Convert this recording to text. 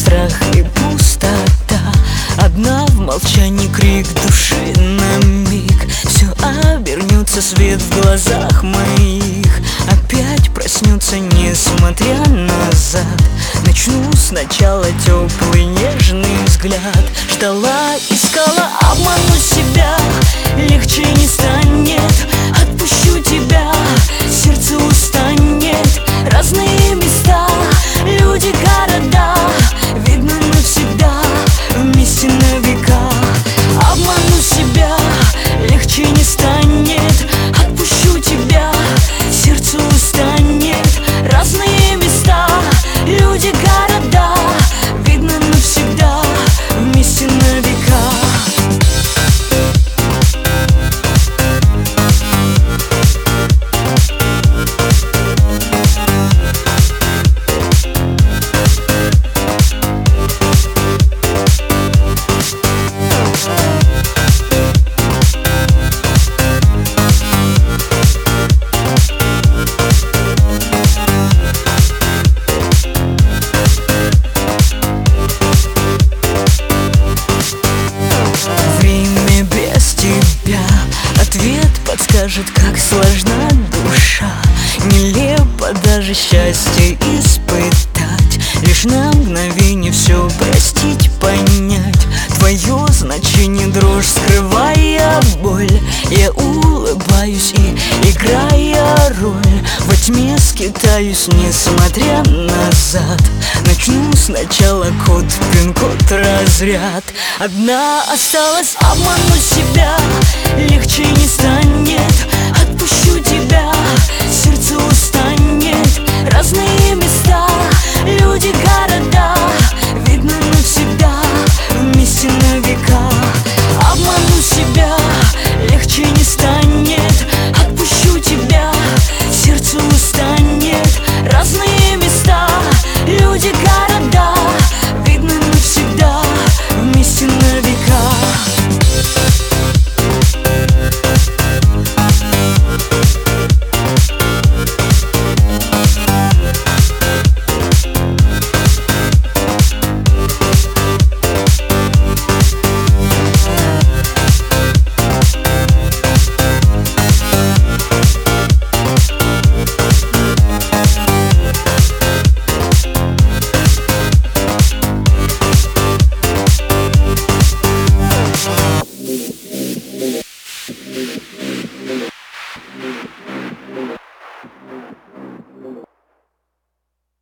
страх и пустота. Одна в молчании крик души на миг. Все обернется, свет в глазах моих. Опять проснется, несмотря назад. Начну сначала, теплый нежный взгляд. Ждала, искала, обману себя. Легче не станет, отпущу тебя. Сердце устанет, разные места, люди, города. Видно навсегда, вместе на века. Обману себя, легче не станет, отпущу тебя. Сердце устанет, разные места, люди, города. Видно навсегда, вместе на века. Ответ подскажет, как сложна душа. Нелепо даже счастье испытать. Лишь на мгновение все простить, понять твое значение, дрожь скрывая боль. Я улыбаюсь и, играя роль, во тьме скитаюсь, несмотря назад. Начну сначала, код, пин-код, разряд. Одна осталась, обману себя. Легче не станет, отпущу тебя. Сердце устанет, разные места, люди, города.